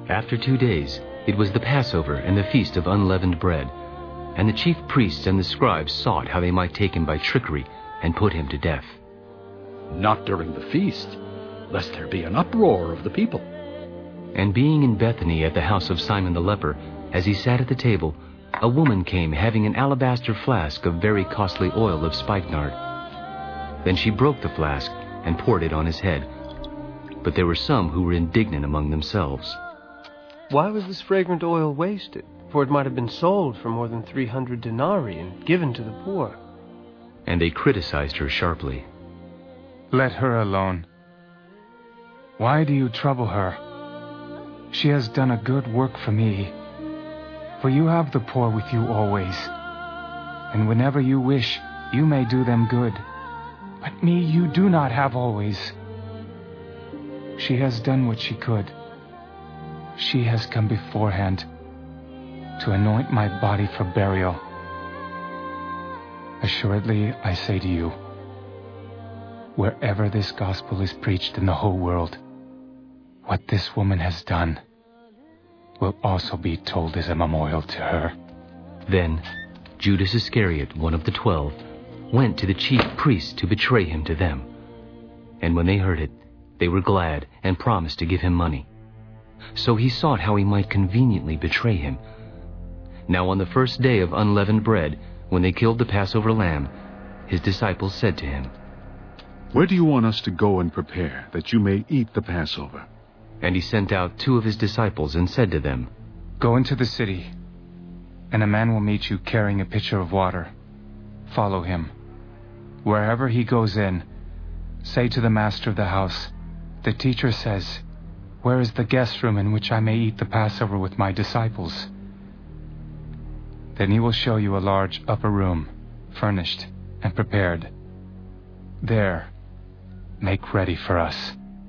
After 2 days, it was the Passover and the Feast of Unleavened Bread, and the chief priests and the scribes sought how they might take him by trickery and put him to death. Not during the feast, lest there be an uproar of the people. And being in Bethany at the house of Simon the leper, as he sat at the table, a woman came having an alabaster flask of very costly oil of spikenard. Then she broke the flask and poured it on his head. But there were some who were indignant among themselves. Why was this fragrant oil wasted? For it might have been sold for more than 300 denarii and given to the poor. And they criticized her sharply. Let her alone. Why do you trouble her? She has done a good work for me. For you have the poor with you always, and whenever you wish, you may do them good. But me you do not have always. She has done what she could. She has come beforehand to anoint my body for burial. Assuredly, I say to you, wherever this gospel is preached in the whole world, what this woman has done will also be told as a memorial to her. Then Judas Iscariot, one of the 12, went to the chief priests to betray him to them. And when they heard it, they were glad and promised to give him money. So he sought how he might conveniently betray him. Now on the first day of unleavened bread, when they killed the Passover lamb, his disciples said to him, "Where do you want us to go and prepare, that you may eat the Passover?" And he sent out 2 of his disciples and said to them, Go into the city, and a man will meet you carrying a pitcher of water. Follow him. Wherever he goes in, say to the master of the house, the teacher says, where is the guest room in which I may eat the Passover with my disciples? Then he will show you a large upper room, furnished and prepared. There, make ready for us."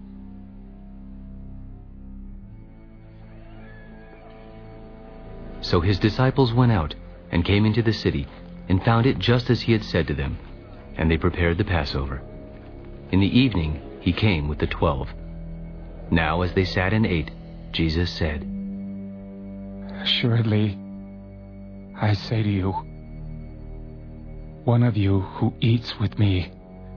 So his disciples went out and came into the city and found it just as he had said to them, and they prepared the Passover. In the evening he came with the 12. Now as they sat and ate, Jesus said, "Assuredly, I say to you, one of you who eats with me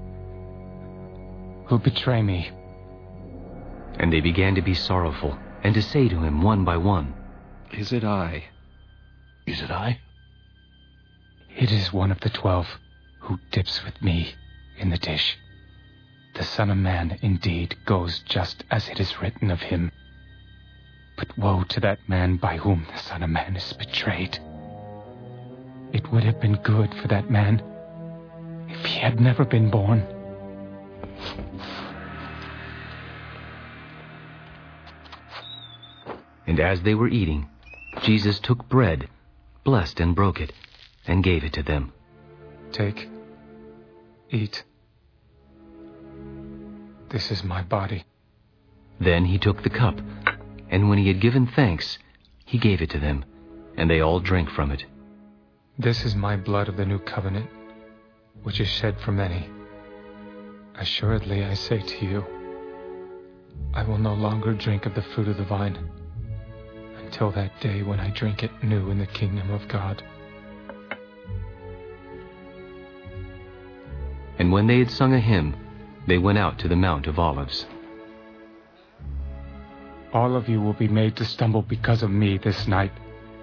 will betray me." And they began to be sorrowful and to say to him one by one, Is it I? Is it I? It is one of the 12 who dips with me in the dish. The Son of Man indeed goes just as it is written of him. But woe to that man by whom the Son of Man is betrayed. It would have been good for that man if he had never been born. And as they were eating, Jesus took bread, blessed and broke it, and gave it to them. Take, eat. This is my body. Then he took the cup, and when he had given thanks, he gave it to them, and they all drank from it. This is my blood of the new covenant, which is shed for many. Assuredly, I say to you, I will no longer drink of the fruit of the vine until that day when I drink it new in the kingdom of God. And when they had sung a hymn, they went out to the Mount of Olives. All of you will be made to stumble because of me this night.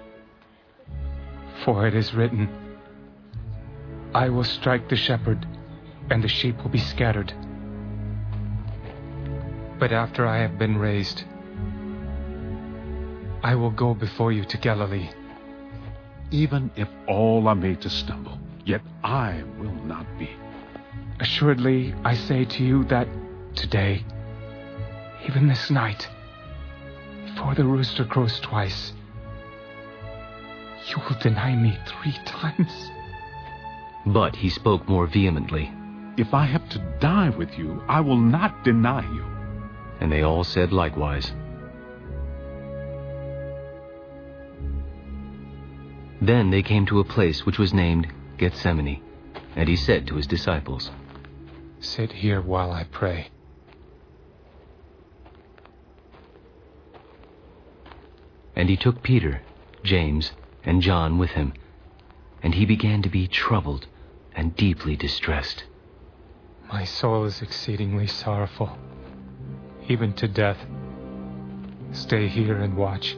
For it is written, I will strike the shepherd, and the sheep will be scattered. But after I have been raised, I will go before you to Galilee. Even if all are made to stumble, yet I will not be. Assuredly, I say to you that today, even this night, before the rooster crows twice, you will deny me 3 times. But he spoke more vehemently. If I have to die with you, I will not deny you. And they all said likewise. Then they came to a place which was named Gethsemane, and he said to his disciples, Sit here while I pray. And he took Peter, James, and John with him, and he began to be troubled and deeply distressed. My soul is exceedingly sorrowful, even to death. Stay here and watch.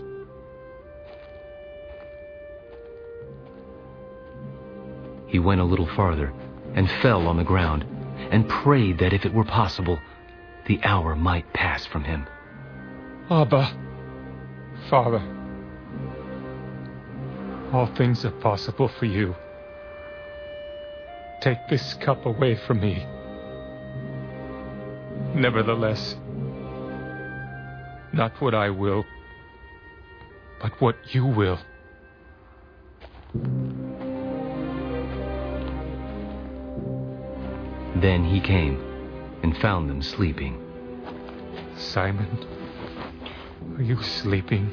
He went a little farther and fell on the ground and prayed that if it were possible, the hour might pass from him. Abba, Father, all things are possible for you. Take this cup away from me. Nevertheless, not what I will, but what you will. Then he came and found them sleeping. Simon, are you sleeping?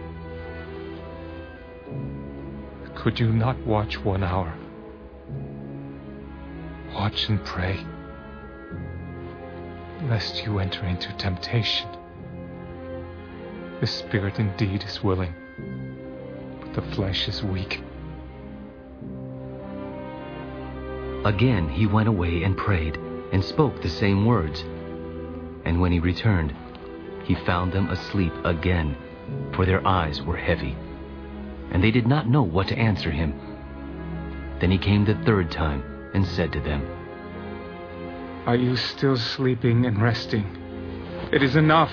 Could you not watch 1 hour? Watch and pray, lest you enter into temptation. The spirit indeed is willing, but the flesh is weak. Again he went away and prayed, and spoke the same words. And when he returned, he found them asleep again, for their eyes were heavy, and they did not know what to answer him. Then he came the third time and said to them, Are you still sleeping and resting? It is enough.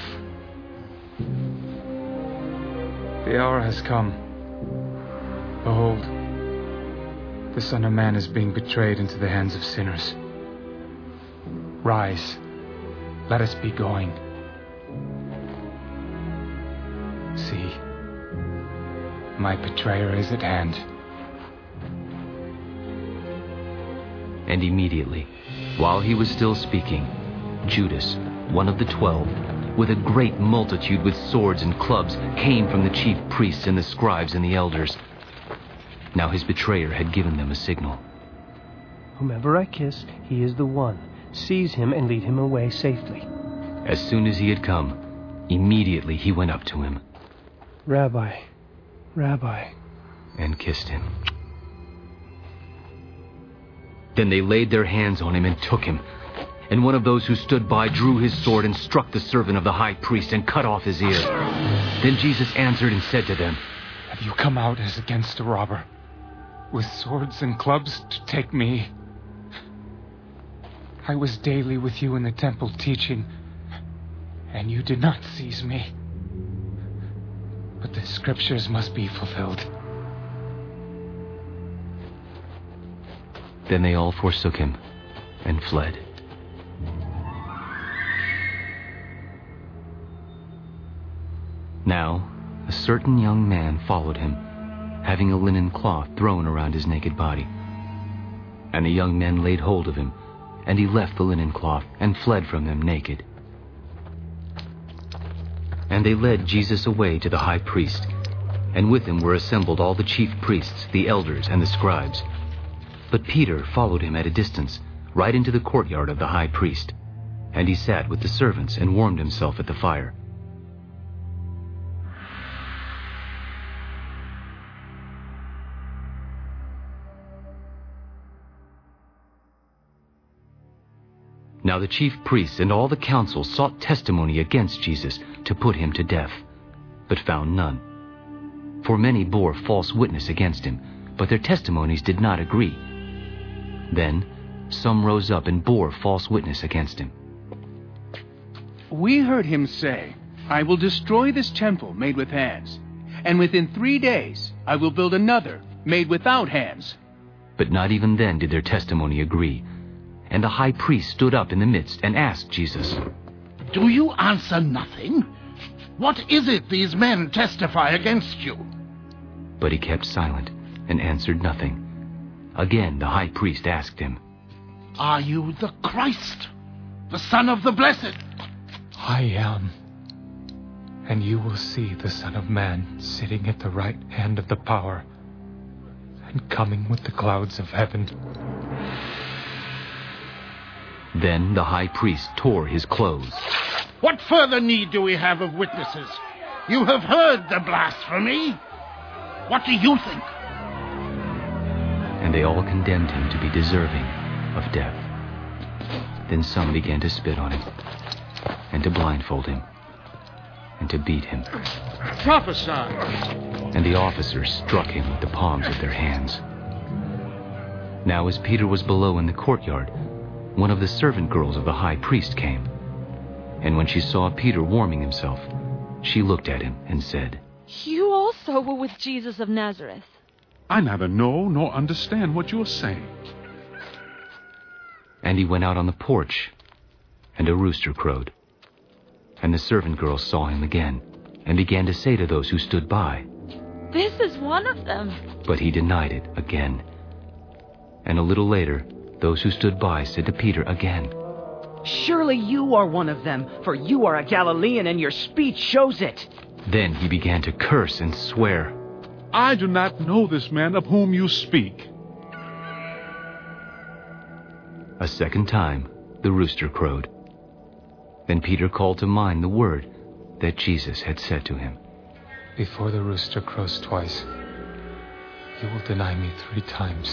The hour has come. Behold, the Son of Man is being betrayed into the hands of sinners. Rise, let us be going. See, my betrayer is at hand. And immediately, while he was still speaking, Judas, one of the 12, with a great multitude with swords and clubs, came from the chief priests and the scribes and the elders. Now his betrayer had given them a signal. Whomever I kiss, he is the one. Seize him and lead him away safely. As soon as he had come, immediately he went up to him. Rabbi, Rabbi, and kissed him. Then they laid their hands on him and took him. And one of those who stood by drew his sword and struck the servant of the high priest and cut off his ear. Then Jesus answered and said to them, Have you come out as against a robber, with swords and clubs to take me? I was daily with you in the temple teaching, and you did not seize me. But the scriptures must be fulfilled. Then they all forsook him and fled. Now, a certain young man followed him, having a linen cloth thrown around his naked body. And the young men laid hold of him, and he left the linen cloth and fled from them naked. And they led Jesus away to the high priest, and with him were assembled all the chief priests, the elders, and the scribes. But Peter followed him at a distance, right into the courtyard of the high priest, and he sat with the servants and warmed himself at the fire. Now the chief priests and all the council sought testimony against Jesus to put him to death, but found none. For many bore false witness against him, but their testimonies did not agree. Then some rose up and bore false witness against him. We heard him say, I will destroy this temple made with hands, and within 3 days I will build another made without hands. But not even then did their testimony agree. And the high priest stood up in the midst and asked Jesus, Do you answer nothing? What is it these men testify against you? But he kept silent and answered nothing. Again the high priest asked him, Are you the Christ, the Son of the Blessed? I am. And you will see the Son of Man sitting at the right hand of the power and coming with the clouds of heaven. Then the high priest tore his clothes. What further need do we have of witnesses? You have heard the blasphemy. What do you think? And they all condemned him to be deserving of death. Then some began to spit on him, and to blindfold him, and to beat him. Prophesy! And the officers struck him with the palms of their hands. Now as Peter was below in the courtyard, one of the servant girls of the high priest came. And when she saw Peter warming himself, she looked at him and said, You also were with Jesus of Nazareth. I neither know nor understand what you are saying. And he went out on the porch, and a rooster crowed. And the servant girl saw him again, and began to say to those who stood by, This is one of them. But he denied it again. And a little later, those who stood by said to Peter again, Surely you are one of them, for you are a Galilean and your speech shows it. Then he began to curse and swear, I do not know this man of whom you speak. A second time, the rooster crowed. Then Peter called to mind the word that Jesus had said to him. Before the rooster crows twice, you will deny me 3 times.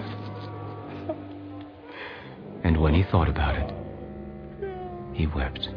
And when he thought about it, he wept.